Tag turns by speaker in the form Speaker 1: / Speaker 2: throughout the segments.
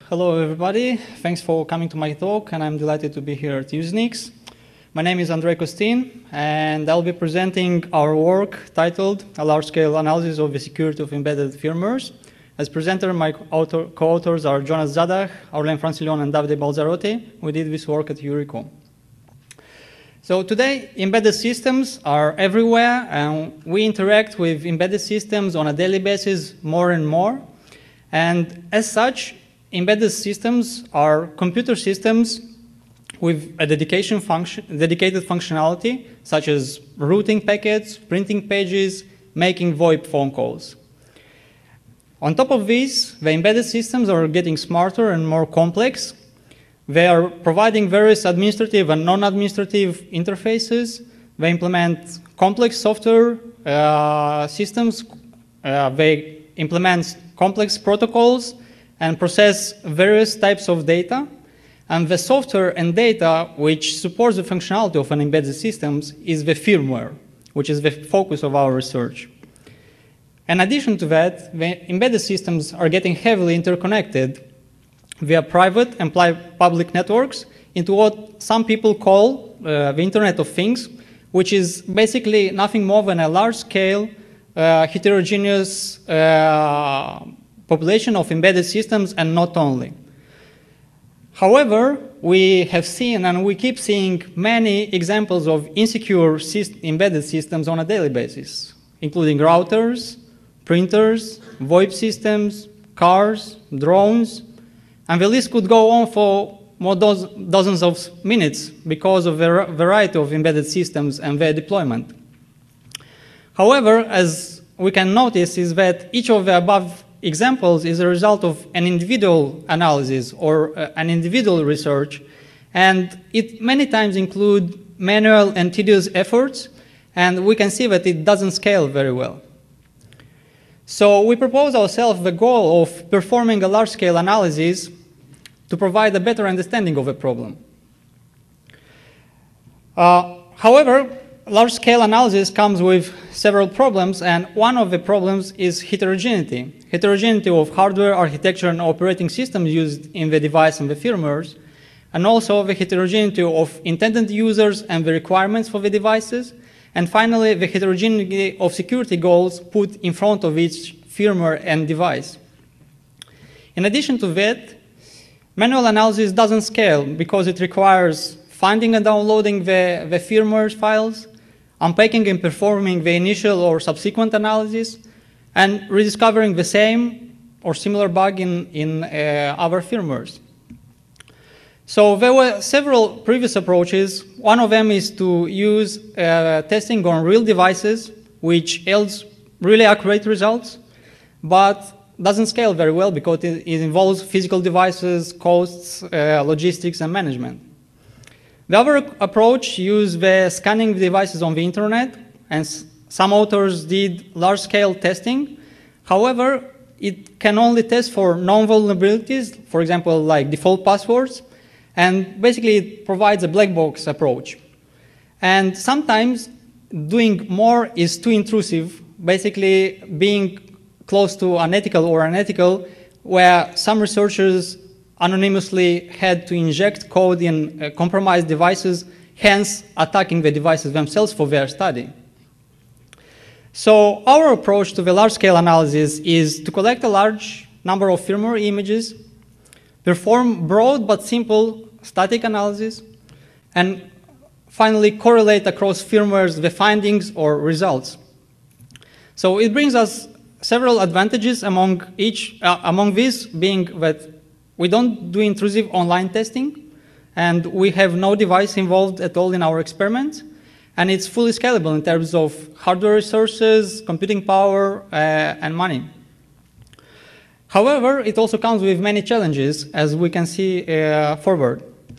Speaker 1: Hello everybody, thanks for coming to my talk and I'm delighted to be here at Usenix. My name is Andrei Kostin and I'll be presenting our work titled A Large-Scale Analysis of the Security of Embedded Firmwares. As presenter, my co-authors are Jonas Zadach, Aurélien Francillon and Davide Balzarotti. We did this work at Eurico. So today, embedded systems are everywhere and we interact with embedded systems on a daily basis more and more. And as such, embedded systems are computer systems with a dedicated functionality, such as routing packets, printing pages, making VoIP phone calls. On top of this, the embedded systems are getting smarter and more complex. They are providing various administrative and non-administrative interfaces. They implement complex software systems. They implement complex protocols and process various types of data. And the software and data which supports the functionality of an embedded systems is the firmware, which is the focus of our research. In addition to that, the embedded systems are getting heavily interconnected via private and public networks into what some people call the Internet of Things, which is basically nothing more than a large-scale, heterogeneous population of embedded systems, and not only. However, we have seen and we keep seeing many examples of insecure embedded systems on a daily basis, including routers, printers, VoIP systems, cars, drones, and the list could go on for more dozens of minutes because of the variety of embedded systems and their deployment. However, as we can notice is that each of the above examples is a result of an individual analysis or an individual research, and it many times include manual and tedious efforts, and we can see that it doesn't scale very well. So we propose ourselves the goal of performing a large-scale analysis to provide a better understanding of a problem. However, large-scale analysis comes with several problems, and one of the problems is heterogeneity. Heterogeneity of hardware, architecture, and operating systems used in the device and the firmwares, and also the heterogeneity of intended users and the requirements for the devices, and finally, the heterogeneity of security goals put in front of each firmware and device. In addition to that, manual analysis doesn't scale because it requires finding and downloading the firmware files, unpacking and performing the initial or subsequent analysis, and rediscovering the same or similar bug in other firmwares. So there were several previous approaches. One of them is to use testing on real devices, which yields really accurate results, but doesn't scale very well because it involves physical devices, costs, logistics, and management. The other approach used the scanning devices on the internet, and some authors did large-scale testing. However, it can only test for known vulnerabilities, for example, like default passwords, and basically it provides a black box approach. And sometimes doing more is too intrusive, basically being close to unethical or unethical, where some researchers anonymously had to inject code in compromised devices, hence attacking the devices themselves for their study. So our approach to the large-scale analysis is to collect a large number of firmware images, perform broad but simple static analysis, and finally correlate across firmwares the findings or results. So it brings us several advantages, among these being that we don't do intrusive online testing, and we have no device involved at all in our experiments, and it's fully scalable in terms of hardware resources, computing power, and money. However, it also comes with many challenges, as we can see forward.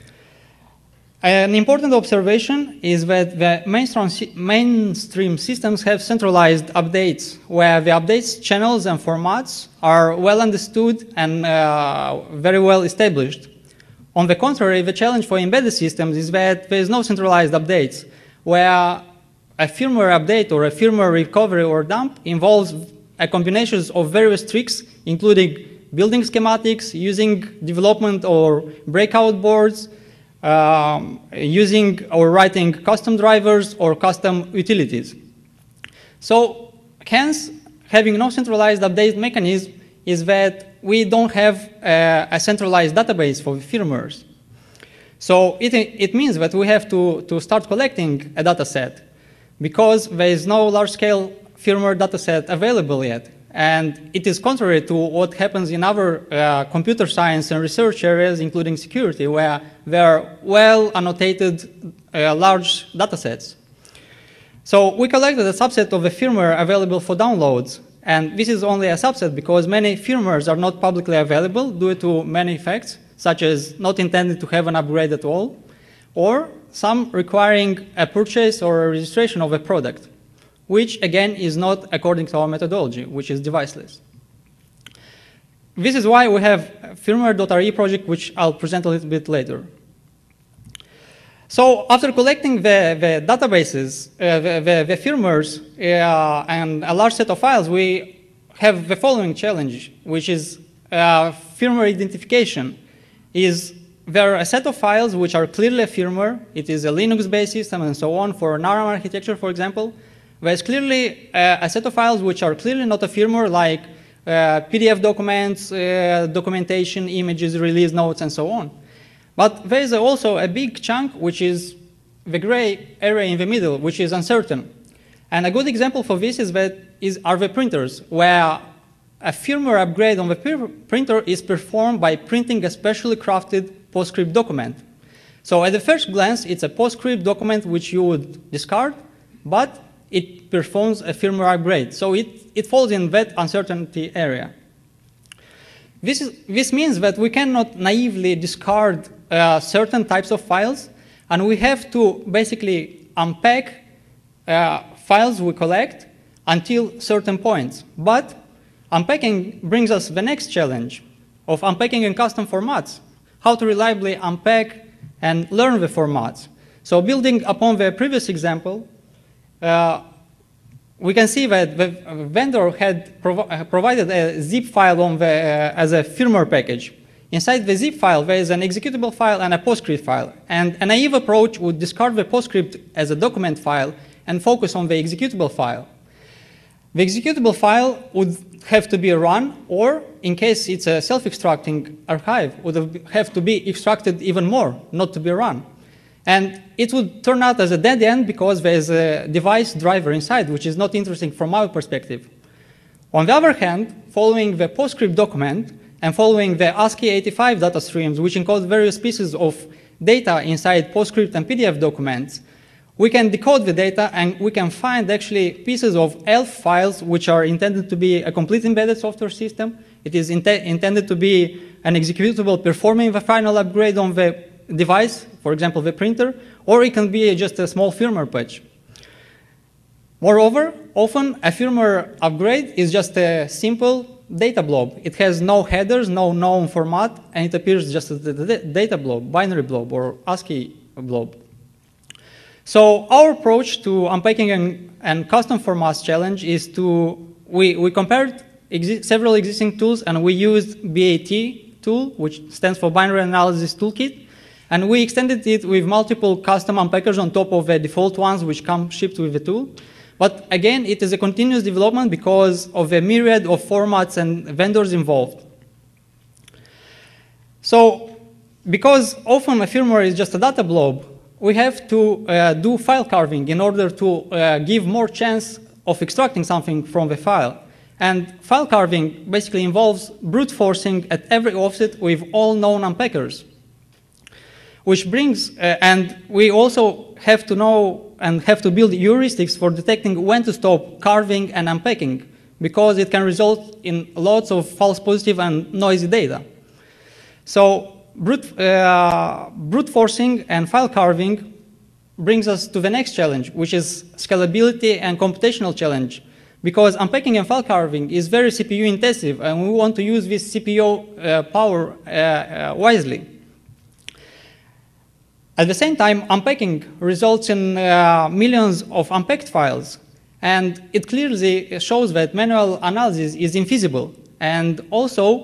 Speaker 1: An important observation is that the mainstream systems have centralized updates, where the updates channels and formats are well understood and very well established. On the contrary, the challenge for embedded systems is that there is no centralized updates, where a firmware update or a firmware recovery or dump involves a combination of various tricks, including building schematics, using development or breakout boards, using or writing custom drivers or custom utilities. So hence, having no centralized update mechanism is that we don't have a centralized database for firmwares. So it means that we have to start collecting a data set because there is no large-scale firmware data set available yet. And it is contrary to what happens in other computer science and research areas, including security, where there are well-annotated large data sets. So we collected a subset of the firmware available for downloads. And this is only a subset because many firmwares are not publicly available due to many effects, such as not intended to have an upgrade at all, or some requiring a purchase or a registration of a product, which again is not according to our methodology, which is deviceless. This is why we have firmware.re project, which I'll present a little bit later. So after collecting the databases, the firmwares, and a large set of files, we have the following challenge, which is firmware identification. There are a set of files which are clearly a firmware. It is a Linux-based system and so on. For an ARM architecture, for example, there's clearly a set of files which are clearly not a firmware, like PDF documents, documentation, images, release notes, and so on. But there is also a big chunk, which is the gray area in the middle, which is uncertain. And a good example for this are the printers, where a firmware upgrade on the printer is performed by printing a specially crafted PostScript document. So at the first glance, it's a PostScript document which you would discard, but it performs a firmware upgrade. So it falls in that uncertainty area. This means that we cannot naively discard certain types of files, and we have to basically unpack files we collect until certain points. But unpacking brings us the next challenge of unpacking in custom formats, how to reliably unpack and learn the formats. So building upon the previous example, we can see that the vendor had provided a zip file as a firmware package. Inside the zip file, there is an executable file and a PostScript file. And a naive approach would discard the PostScript as a document file and focus on the executable file. The executable file would have to be run, or in case it's a self-extracting archive, would have to be extracted even more, not to be run. And it would turn out as a dead end because there's a device driver inside, which is not interesting from our perspective. On the other hand, following the PostScript document and following the ASCII-85 data streams, which encode various pieces of data inside PostScript and PDF documents, we can decode the data and we can find actually pieces of ELF files which are intended to be a complete embedded software system. It is intended to be an executable performing the final upgrade on the device, for example, the printer, or it can be just a small firmware patch. Moreover, often a firmware upgrade is just a simple data blob. It has no headers, no known format, and it appears just as a data blob, binary blob, or ASCII blob. So our approach to unpacking and custom formats challenge is we compared several existing tools, and we used BAT tool, which stands for Binary Analysis Toolkit, and we extended it with multiple custom unpackers on top of the default ones which come shipped with the tool. But again, it is a continuous development because of the myriad of formats and vendors involved. So because often a firmware is just a data blob, we have to do file carving in order to give more chance of extracting something from the file. And file carving basically involves brute forcing at every offset with all known unpackers. Which brings, and we also have to know and have to build heuristics for detecting when to stop carving and unpacking, because it can result in lots of false positive and noisy data. So brute forcing and file carving brings us to the next challenge, which is scalability and computational challenge, because unpacking and file carving is very CPU intensive, and we want to use this CPU power wisely. At the same time, unpacking results in millions of unpacked files, and it clearly shows that manual analysis is infeasible. And also,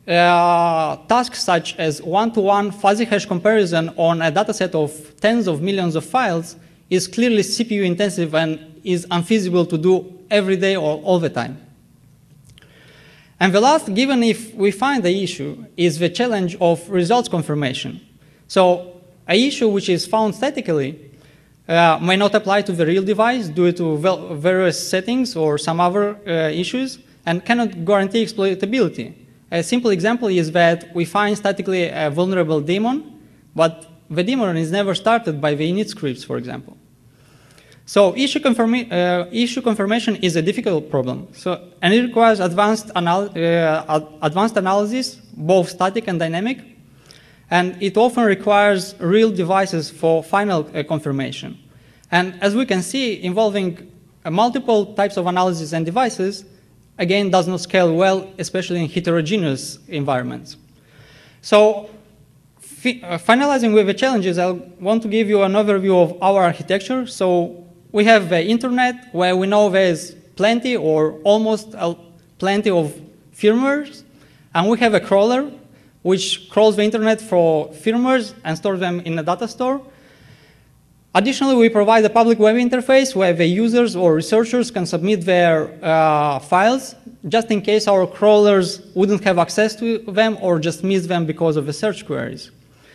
Speaker 1: tasks such as one-to-one fuzzy hash comparison on a dataset of tens of millions of files is clearly CPU intensive and is unfeasible to do every day or all the time. And the last, given if we find the issue, is the challenge of results confirmation. So an issue which is found statically may not apply to the real device due to various settings or some other issues and cannot guarantee exploitability. A simple example is that we find statically a vulnerable daemon, but the daemon is never started by the init scripts, for example. So issue confirmation is a difficult problem, and it requires advanced analysis, both static and dynamic, and it often requires real devices for final confirmation. And as we can see, involving multiple types of analysis and devices, again, does not scale well, especially in heterogeneous environments. So finalizing with the challenges, I want to give you an overview of our architecture. So we have the internet, where we know there's plenty or almost plenty of firmwares, and we have a crawler, which crawls the internet for firmwares and stores them in a data store. Additionally, we provide a public web interface where the users or researchers can submit their files, just in case our crawlers wouldn't have access to them or just miss them because of the search queries.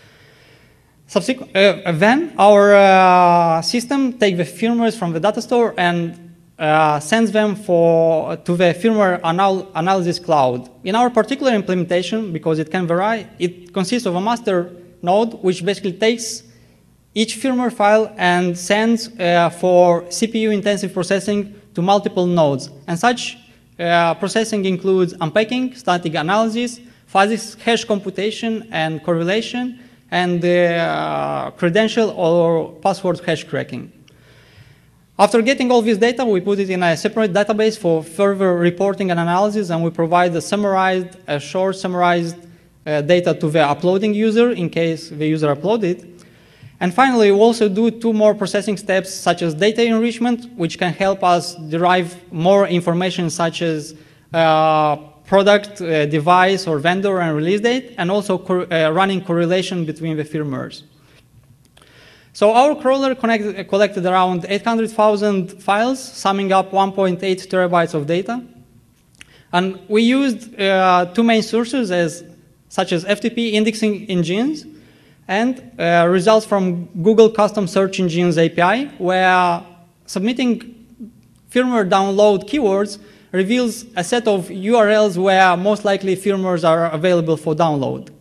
Speaker 1: Then our system takes the firmwares from the data store and sends them to the firmware analysis cloud. In our particular implementation, because it can vary, it consists of a master node, which basically takes each firmware file and sends for CPU-intensive processing to multiple nodes. And such processing includes unpacking, static analysis, fuzzy hash computation and correlation, and credential or password hash cracking. After getting all this data, we put it in a separate database for further reporting and analysis, and we provide a short summarized data to the uploading user in case the user uploaded. And finally, we also do two more processing steps, such as data enrichment, which can help us derive more information, such as product, device, or vendor and release date, and also running correlation between the firmwares. So our crawler collected around 800,000 files, summing up 1.8 terabytes of data. And we used two main sources, such as FTP indexing engines and results from Google Custom Search Engines API, where submitting firmware download keywords reveals a set of URLs where most likely firmwares are available for download.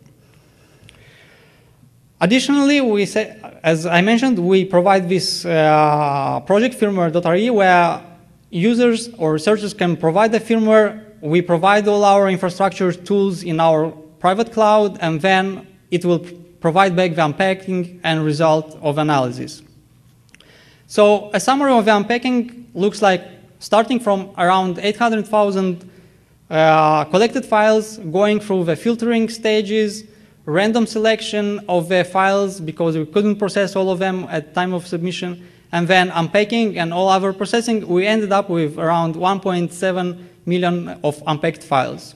Speaker 1: Additionally, as I mentioned, we provide this project firmware.re where users or researchers can provide the firmware. We provide all our infrastructure tools in our private cloud, and then it will provide back the unpacking and result of analysis. So a summary of the unpacking looks like starting from around 800,000 collected files, going through the filtering stages, random selection of the files because we couldn't process all of them at time of submission, and then unpacking and all other processing, we ended up with around 1.7 million of unpacked files.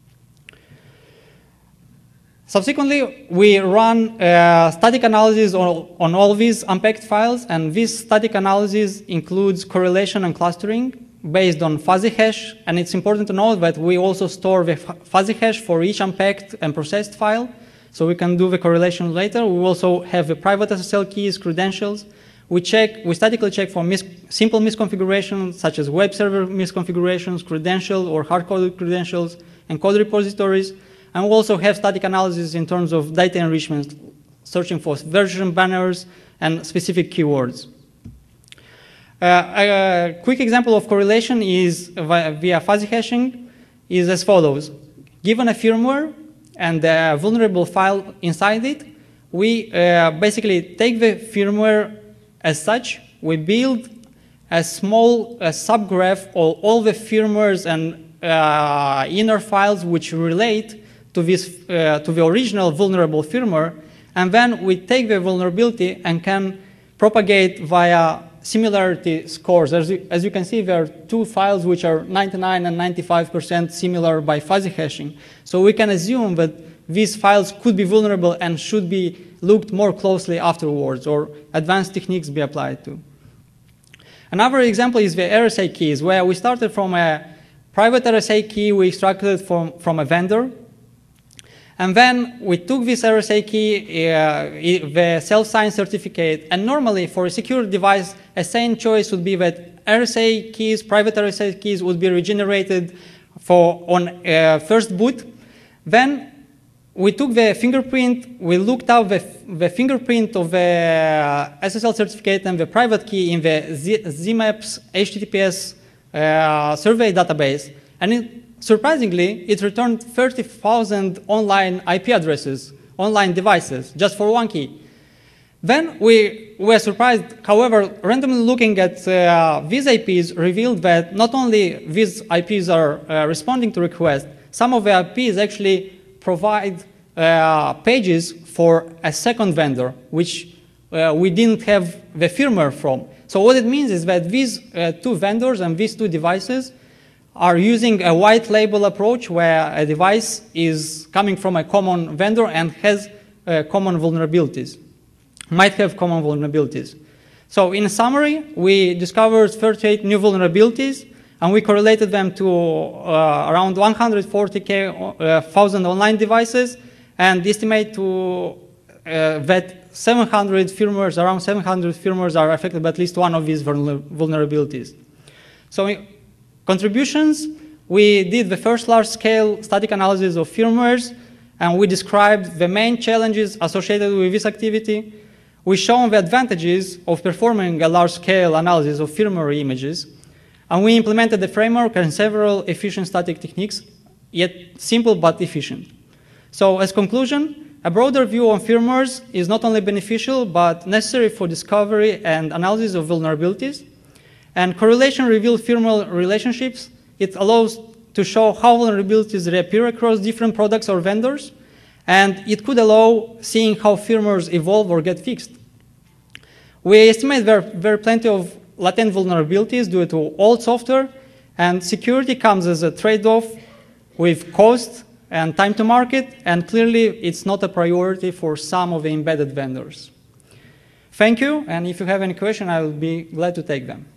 Speaker 1: Subsequently, we run static analysis on all these unpacked files, and this static analysis includes correlation and clustering based on fuzzy hash, and it's important to note that we also store the fuzzy hash for each unpacked and processed file, so we can do the correlation later. We also have the private SSL keys, credentials. We statically check for simple misconfigurations, such as web server misconfigurations, credential or hard-coded credentials, and code repositories. And we also have static analysis in terms of data enrichment, searching for version banners and specific keywords. A quick example of correlation is via fuzzy hashing is as follows. Given a firmware and a vulnerable file inside it, we basically take the firmware as such. We build a small subgraph of all the firmwares and inner files which relate to the original vulnerable firmware, and then we take the vulnerability and can propagate via similarity scores. As you can see, there are two files which are 99 and 95% similar by fuzzy hashing. So we can assume that these files could be vulnerable and should be looked more closely afterwards, or advanced techniques be applied to. Another example is the RSA keys, where we started from a private RSA key we extracted from a vendor. And then we took this RSA key, the self-signed certificate, and normally for a secure device, a sane choice would be that RSA keys, private RSA keys, would be regenerated on first boot. Then we took the fingerprint, we looked up the fingerprint of the SSL certificate and the private key in the ZMaps HTTPS survey database, and surprisingly, it returned 30,000 online IP addresses, online devices, just for one key. Then we were surprised, however, randomly looking at these IPs revealed that not only these IPs are responding to requests, some of the IPs actually provide pages for a second vendor, which we didn't have the firmware from. So what it means is that these two vendors and these two devices are using a white label approach where a device is coming from a common vendor and has common vulnerabilities, might have common vulnerabilities. So in summary, we discovered 38 new vulnerabilities, and we correlated them to around 140,000 online devices, and estimate that 700 firmwares, around 700 firmwares are affected by at least one of these vulnerabilities. So contributions, we did the first large-scale static analysis of firmwares, and we described the main challenges associated with this activity. We shown the advantages of performing a large-scale analysis of firmware images, and we implemented the framework and several efficient static techniques, yet simple but efficient. So as conclusion, a broader view on firmwares is not only beneficial, but necessary for discovery and analysis of vulnerabilities. And correlation reveals firmware relationships. It allows to show how vulnerabilities reappear across different products or vendors. And it could allow seeing how firmwares evolve or get fixed. We estimate there are plenty of latent vulnerabilities due to old software. And security comes as a trade-off with cost and time to market. And clearly, it's not a priority for some of the embedded vendors. Thank you. And if you have any questions, I will be glad to take them.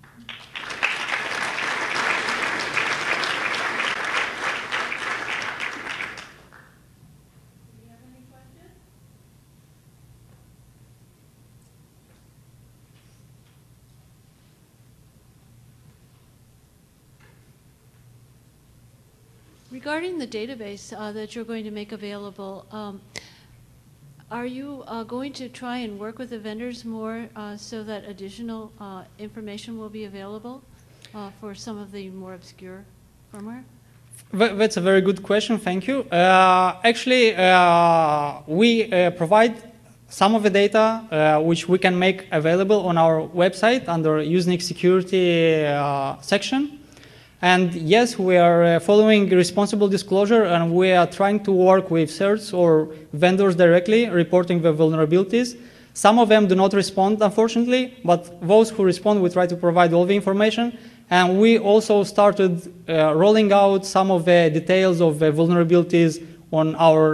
Speaker 2: Regarding the database that you're going to make available, are you going to try and work with the vendors more so that additional information will be available for some of the more obscure firmware?
Speaker 1: That's a very good question, thank you. Actually, we provide some of the data which we can make available on our website under Usenix security section. And yes, we are following responsible disclosure, and we are trying to work with certs or vendors directly, reporting the vulnerabilities. Some of them do not respond, unfortunately, but those who respond, we try to provide all the information. And we also started rolling out some of the details of the vulnerabilities on our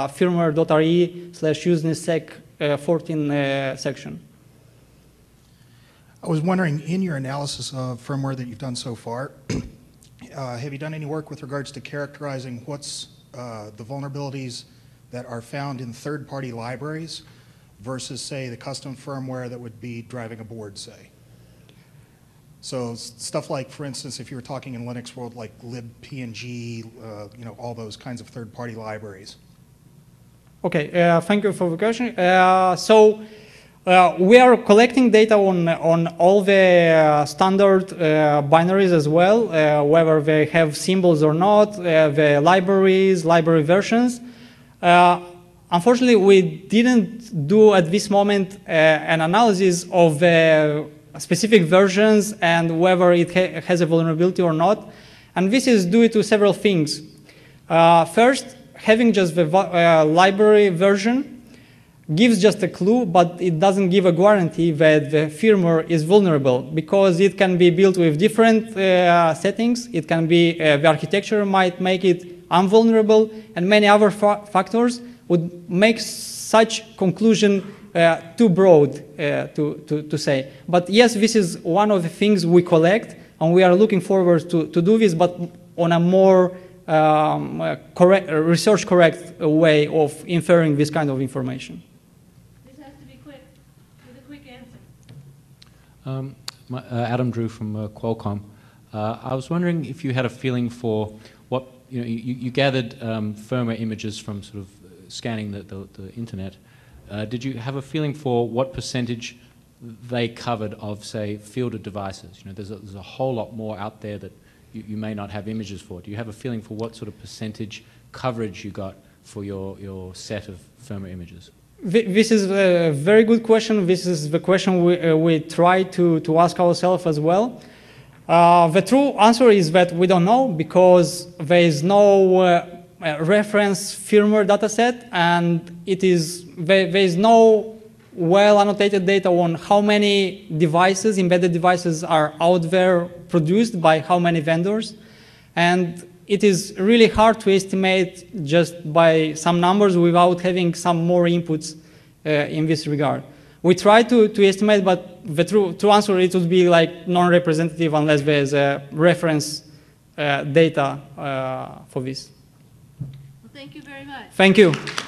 Speaker 1: firmware.re/usenisec14 section.
Speaker 3: I was wondering, in your analysis of firmware that you've done so far, have you done any work with regards to characterizing what's the vulnerabilities that are found in third-party libraries versus, say, the custom firmware that would be driving a board, say? So stuff like, for instance, if you were talking in Linux world, like libpng, all those kinds of third-party libraries.
Speaker 1: Okay, thank you for the question. We are collecting data on all the standard binaries as well, whether they have symbols or not, the libraries, library versions. Unfortunately, we didn't do at this moment an analysis of the specific versions and whether it has a vulnerability or not. And this is due to several things. First, having just the library version gives just a clue, but it doesn't give a guarantee that the firmware is vulnerable, because it can be built with different settings. It can be the architecture might make it invulnerable, and many other factors would make such conclusion too broad to say. But yes, this is one of the things we collect, and we are looking forward to do this, but on a more research-correct way of inferring this kind of information.
Speaker 2: This has to be quick, with a quick answer.
Speaker 4: Adam Drew from Qualcomm. I was wondering if you had a feeling for what, you gathered firmware images from sort of scanning the internet. Did you have a feeling for what percentage they covered of, say, fielded devices? There's a whole lot more out there that you may not have images for. Do you have a feeling for what sort of percentage coverage you got for your set of firmware images?
Speaker 1: This is a very good question. This is the question we try to ask ourselves as well. The true answer is that we don't know, because there is no reference firmware dataset, and there is no well annotated data on how many devices, embedded devices, are out there produced by how many vendors. And it is really hard to estimate just by some numbers without having some more inputs in this regard. We try to estimate, but the true answer, it would be like non-representative unless there is a reference data for this.
Speaker 2: Well, thank you very much.
Speaker 1: Thank you.